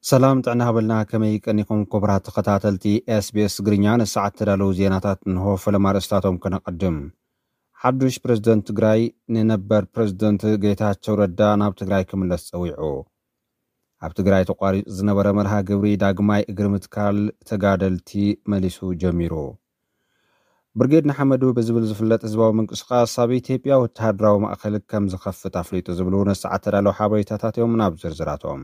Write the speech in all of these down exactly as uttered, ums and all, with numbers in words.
سلام تعنا هبلنا كمي كنيكم كبرات تخطاتلتي اس بي اس غرينيان الساعة تدالو زيناتات نهو فلما رستاتهم كنقدم حدوش برزدنت تግራይ ننبر برزدنت جيتاچو ردا ناب تግራይ كملس صويعو اب تግራይ تقاري زنبره مرها ግብሪ ዳግማይ እግርምትካል ተጋደልቲ መሊሱ ጀሚሩ ብርጌድ ንሓመዱ በዝብል ዝፍለጥ ህዝባዊ ምንቅስቃስ ኣብ ኢትዮጵያ ወተሃደራዊ ማእከል ከም ዝኸፍት ኣፍሊጡ ዝብሉ ነስዓት ተዳለው ሓበሬታታት እዮም ናብ ዝርዝራቶም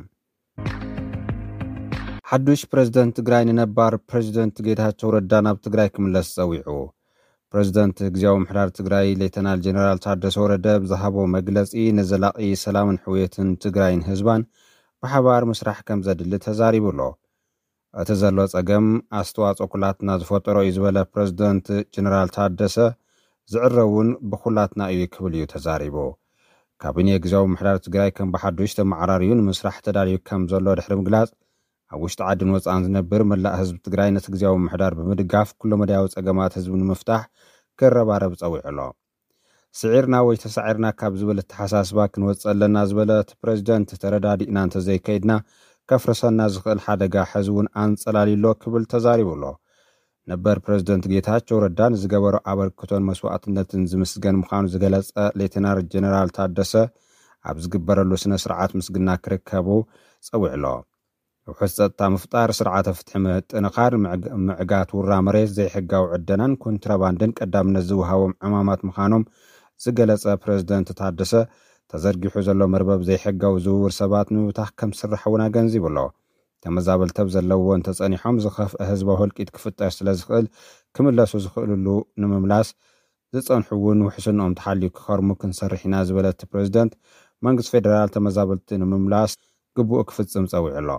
حدوش برزدنت تግራይ ننبر برزدنت جيتاچو ردا ناب تግራይ كملس صويعو برزدنت ግዜያዊ ምሕዳር ትግራይ ሌተናል ጀነራል ታደሰ ወረደ ብዝሃቦ መግለጺ ንዘላቂ ሰላምን ሕውየትን ትግራይን ህዝባን ብሓባር ምስራሕ ከም ዘድሊ ተዛሪቡሎ እቲ ዘሎ ጸገም ኣስተዋጽኦ ኩላትና ዝፈጠሮ እዩ ዝበለ ፕረዚደንት ጀነራል ታደሰ ዝዕረውን ብኩላትና እዩ ክብል እዩ ተዛሪቡ ካቢኔ ግዜያዊ ምሕዳር ትግራይ ከም ብሓዱሽ ተመዓራርዩን ምስራሕ ተዳልዩ ከም ዘሎ ድሕሪ ምግላጽ ኣብ ውሽጢ ዓድን ወጻእን ዝነብር መላእ ህዝቢ ትግራይ ነቲ ግዜያዊ ምሕዳር ብምድጋፍ ኩሉ መድያዊ ጸገማት ህዝቢ ንምፍታሕ كربارب صويعلو سعيرنا ويتسعيرنا كاب زبل التحساسبا كنوصل لنا زبل بريزيدنت تردادينا انت زي كيدنا كفرسنا زخل حدقا حزون انصلاليلو كبل تزاريبلو نبر بريزيدنت جيتاچو ردان زغبرو ابركتون مسواዕትነትን ዝምስገን ምዃኑ ዝገለጸ ሌተናል ጀነራል ታደሰ ኣብ ዝግበረሉ ስነ ስርዓት ምስግና ክርከቡ ጸውዕሎ وحصة مفطار سرعة فتح تنقار معقات ورا مريز زي حقاو عدنان كونتراباندن قدام نزوهاوم عمامات مخانوم زقلص بريزيدنت تادسه تزرغيحو زلو مربب زي حقاو زور سبات نوتاح كم سرحونا غنزيبلو تمزابل تبزلوون تصنيحوم زخف حزبه هلقيت كفتاش سلازخل كملاسو زخللو نمملاس زصنحون وحسنهم تحليو كخرمو كنسرحنا زبلت بريزيدنت منقص فيدرال تمزابلت نمملاس قبو كفتصم صويعلو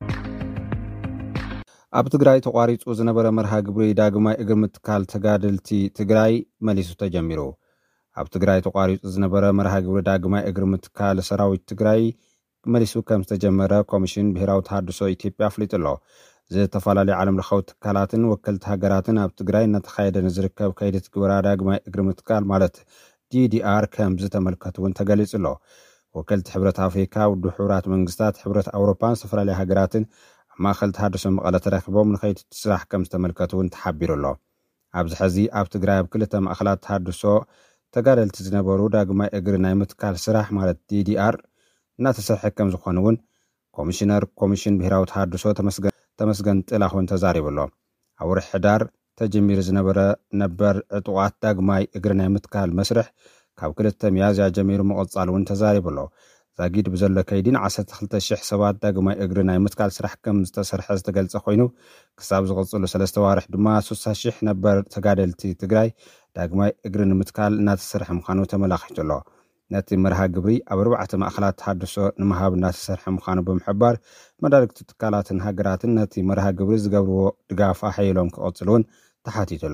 ኣብ ትግራይ ተቋሪጹ ዝነበረ መርሃ ግብሪ ዳግማይ እግርምትካል ተጋደልቲ ትግራይ መሊሱ ተጀሚሩ ኣብ ትግራይ ተቋሪጹ ዝነበረ መርሃ ግብሪ ዳግማይ እግርምትካል ሰራዊት ትግራይ መሊሱ ከም ዝተጀመረ ኮሚሽን ብሄራዊ ተሃድሶ ኢትዮጵያ ኣፍሊጡሎ ዝተፈላልዩ ዓለም ለኻዊ ትካላትን ወከልቲ ሃገራትን ኣብ ትግራይ እናተኻየደ ዝርከብ ከይዲ ትግበራ ዳግማይ እግርምትካል ማለት ዲ ዲ አር ከም ዝተመልከቱን ተገሊጹሎ ወከልቲ ሕብረት ኣፍሪካ ውድብ ሕብራት መንግስታት ሕብረት ኣውሮፓን ዝተፈላለዩ ሃገራትን ማእከል ተሃድሶ መቐለ ተረኺቦም ንኸይዲ ስራሕ ከም ዝተመልከቱን ተሓቢሩሎ ኣብዚ ሕዚ ኣብ ትግራይ ኣብ ክልተ ማእከላት ተሃድሶ ተጋደልቲ ዝነበሩ ዳግማይ እግሪ ናይ ምትካል ስራሕ ማለት ዲ ዲ አር እናተሰርሐ ከም ዝኾኑውን ኮሚሽነር ኮሚሽን ብሄራዊ ተሃድሶ ተመስገን ተመስገን ጥላሁን ተዛሪቡሎ ኣብ ወርሒ ሕዳር ተጀሚሩ ዝነበረ ነበር ዕጡቓት ዳግማይ እግሪ ናይ ምትካል መስርሕ ካብ ክልተ ሚያዝያ ጀሚሩ መቐጻሉን ተዛሪቡሎ ዛጊድ ብዘሎ ከይዲን ዓሰርተ ክልተ ሽሕ ሰባት ዳግማይ እግሪ ናይ ምትካል ስራሕ ከም ዝተሰርሐ ዝተገልጸ ኮይኑ ክሳብ ዝቕጽሉ ሰለስተ ዋርሕ ድማ ስልሳ ሽሕ ነበር ተጋደልቲ ትግራይ ዳግማይ እግሪ ንምትካል እናተሰርሐ ምዃኑ ተመላኺቱሎ ነቲ መርሃ ግብሪ ኣብ ኣርባዕተ ማእከላት ተሃድሶ ንምሃብ እናተሰርሐ ምዃኑ ብምሕባር መዳርግቲ ትካላትን ሃገራትን ነቲ መርሃ ግብሪ ዝገብርዎ ድጋፍ ኣሓይሎም ክቐጽሉን ተሓቲቱሎ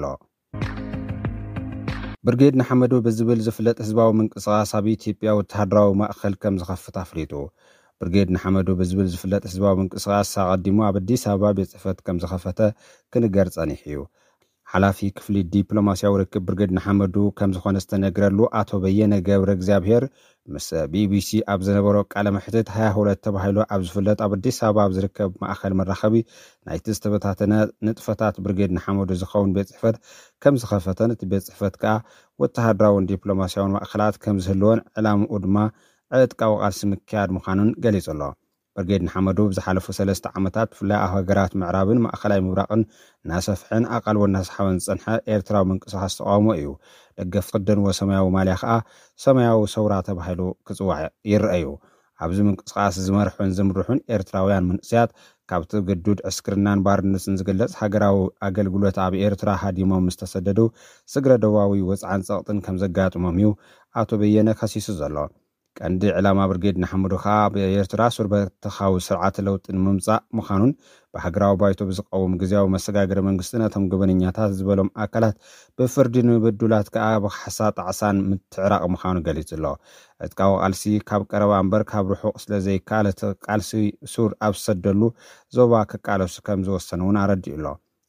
ብርጌድ ንሓመዱ በዝብል ዝፍለጥ ህዝባዊ ምንቅስቃስ ኣብ ኢትዮጵያ ወተሃደራዊ ማእከል ከም ዝኸፍት ኣፍሊጡ ብርጌድ ንሓመዱ በዝብል ዝፍለጥ ህዝባዊ ምንቅስቃስ ኣቀዲሙ ኣብ አዲስ አበባ ቤት ጽሕፈት ከም ዝኸፈተ ክንገር ጸኒሕ እዩ ሓላፊ ክፍሊ ዲፕሎማሲያዊ ርክብ ብርጌድ ንሓመዱ ከም ዝኾነ ዝተነገረሉ ኣቶ በየነ ገብረ እግዚአብሔር ምስ ቢቢሲ ኣብ ዝነበሮ ቃለ መሕትት ሃያ ሁለት ተባሂሉ ኣብ ዝፍለጥ ኣብ አዲስ አበባ ኣብ ዝርከብ ማእከል መራኸቢ ናይቲ ዝተበታተነ ንጥፈታት ብርጌድ ንሓመዱ ዝኸውን ቤት ጽሕፈት ከም ዝኸፈተን እቲ ቤት ጽሕፈት ከዓ ወተሃደራውን ዲፕሎማሲያውን ማእከላት ከም ዝህልዎን ዕላምኡ ድማ ዕጥቃዊ ቃልሲ ምክያድ ምዃኑን ገሊጹሎ ብርጌድ ንሓመዱ ብዝሓለፉ ሰለስተ ዓመታት ብፍላይ ኣብ ሃገራት ምዕራብን ማእከላይ ምብራቕን ናሰፍሕን ኣቃልቦ እናስሓበን ዝጸንሐ ኤርትራዊ ምንቅስቓስ ተቃውሞ እዩ ደገፍ ክደንዎ ሰማያዊ ማልያ ከዓ ሰማያዊ ሰውራ ተባሂሉ ክጽዋዕ ይርአዩ ኣብዚ ምንቅስቓስ ዝመርሑን ዝምርሑን ኤርትራውያን መንእሰያት ካብቲ ግዱድ ዕስክርናን ባርነትን ዝገልጽ ሃገራዊ ኣገልግሎት ኣብ ኤርትራ ሃዲሞም ምስ ተሰደዱ ስግረ ደቡባዊ ወጽዓን ጸቕጥን ከም ዘጋጥሞም እዩ ኣቶ በየነ ከሲሱ ዘሎ ቀንዲ ዕላማ ብርጌድ ንሓመዱ ከዓ ብኤርትራ ሱርበተኻዊ ስርዓት ለውጥ ንምምጻእ ምዃኑን ብሃገራዊ ባይቶ ብዝቀውም ግዜያዊ መሰጋገሪ መንግስቲ ነቶም ግበነኛታት ዝበሎም ኣካላት ብፍርዲ ንብድላት ከዓ ብሓሳጥ ዓሳን ምትዕራቕ ምዃኑ ገሊጹሎ ዕጥቃዊ ቃልሲ ካብ ቀረባ እምበር ካብ ርሑቕ ስለዘይከኣል እቲ ቃልሲ ሱር ኣብ ዝሰደሉ ዞባ ክቃለሱ ከም ዝወሰኑ እውን ኣረዲኡሎ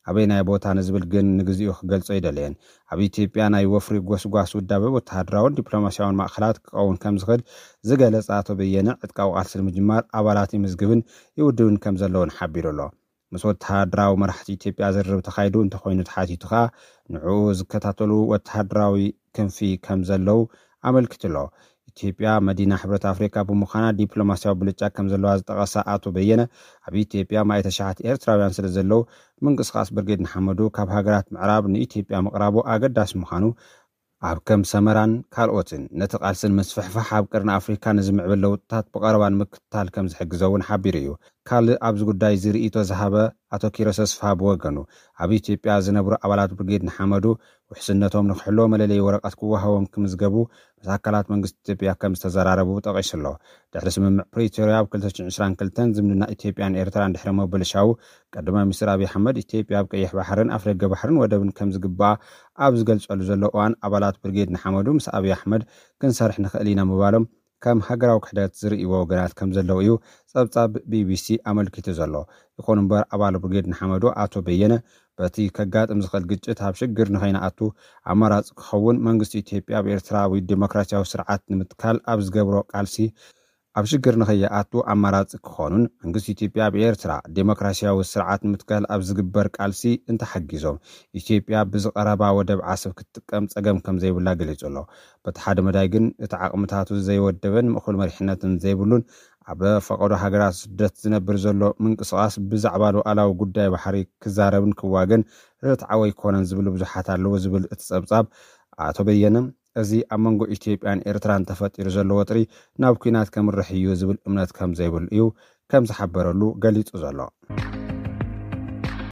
ኣበይ ናይ ቦታ ንዝብል ግን ንግዚኡ ክገልጾ ይደልየን ኣብ ኢትዮጵያ ናይ ወፍሪ ጎስጓስ ውዳበ ወተሃደራውን ዲፕሎማስያውን ማእኸላት ክኸውን ከም ዝኽእል ዝገለጸ ኣቶ በየነ ዕጥቃዊ ቃልሲ ንምጅማር ኣባላት ይምዝግብን ይውድብን ከም ዘለውን ሓቢሩ ኣሎ ምስ ወተሃደራዊ መራሕቲ ኢትዮጵያ ዝርርብ ተኻይዱ እንተኾይኑ ተሓቲቱ ኸኣ ንዕኡ ዝከታተሉ ወተሃደራዊ ክንፊ ከም ዘለው ኣመልኪቱ ኣሎ ኢትዮጵያ መዲና ሕብረት ኣፍሪካ ብምዃና ዲፕሎማስያዊ ብልጫ ከም ዘለዋ ዝጠቐሰ ኣቶ በየነ ኣብ ኢትዮጵያ ማእተ ሸሓት ኤርትራውያን ስለ ዘለው ምንቅስቓስ ብርጌድ ንሓመዱ ካብ ሃገራት ምዕራብ ንኢትዮጵያ ምቕራቡ ኣገዳሲ ምዃኑ ኣብ ከም ሰመራን ካልኦትን ነቲ ቃልስን መስፍሕፋሕ ኣብ ቅርኒ ኣፍሪካ ንዝምዕብል ለውጥታት ብቐረባ ንምክትታል ከም ዝሕግዘውን ሓቢሩ እዩ ካልእ ኣብዚ ጉዳይ ዝርኢቶ ዝሃበ ኣቶ ኪሮስ ተስፋይ ብወገኑ ኣብ ኢትዮጵያ ዝነብሩ ኣባላት ብርጌድ ንሓመዱ ውሕስነቶም ንክሕሎ መለለይ ወረቐት ክወሃቦም ክምዝገቡ ምስ ኣካላት መንግስቲ ኢትዮጵያ ከም ዝተዘራረቡ ጠቒሱ ኣሎ ድሕሪ ስምምዕ ፕሪቶርያ ኣብ ክልተ ሽሕን ዒስራን ክልተን ዝምድና ኢትዮጵያን ኤርትራን ድሕሪ መበልሻው ቀዳማይ ሚኒስትር ኣብይ ኣሕመድ ኢትዮጵያ ኣብ ቀይሕ ባሕርን ኣፍደገ ባሕርን ወደብን ከም ዝግባእ ኣብ ዝገልጸሉ ዘሎ እዋን ኣባላት ብርጌድ ንሓመዱ ምስ ኣብይ ኣሕመድ ክንሰርሕ ንኽእል ኢና ምባሎም ከም ሃገራዊ ክሕደት ዝርእይዎ ወገናት ከም ዘለው እዩ ጸብጻብ ቢቢሲ ኣመልኪቱ ዘሎ ይኹን እምበር ኣባል ብርጌድ ንሓመዱ ኣቶ በየነ በቲ ከጋጥም ዝኽእል ግጭት ኣብ ሽግር ንኸይነኣቱ ኣማራፂ ክኸውን መንግስቲ ኢትዮጵያ ኣብ ኤርትራዊ ዲሞክራሲያዊ ስርዓት ንምትካል ኣብ ዝገብሮ ቃልሲ ኣብ ሽግር ንኸይኣቱ ኣማራፂ ክኾኑን መንግስቲ ኢትዮጵያ ኣብ ኤርትራ ዲሞክራሲያዊ ስርዓት ንምትካል ኣብ ዝግበር ቃልሲ እንተሓጊዞም ኢትዮጵያ ብዝቐረባ ወደብ ዓሰብ ክትጥቀም ጸገም ከም ዘይብላ ገሊጹ ኣሎ በቲ ሓደ መዳይ ግን እቲ ዓቕምታቱ ዘይወደበን ምእኹል መሪሕነትን ዘይብሉን ኣብ ፈቐዶ ሃገራት ስደት ዝነብር ዘሎ ምንቅስቓስ ብዛዕባ ሉኣላዊ ጉዳይ ባሕሪ ክዛረብን ክዋገን ርትዓዊ ኣይኮነን ዝብሉ ብዙሓት ኣለዎ ዝብል እቲ ጸብጻብ ኣቶ በየነ እዚ ኣብ መንጎ ኢትዮጵያን ኤርትራን ተፈጢሩ ዘሎ ወጥሪ ናብ ኩናት ከምርሕ እዩ ዝብል እምነት ከም ዘይብል እዩ ከም ዝሓበረሉ ገሊጹ ዘሎ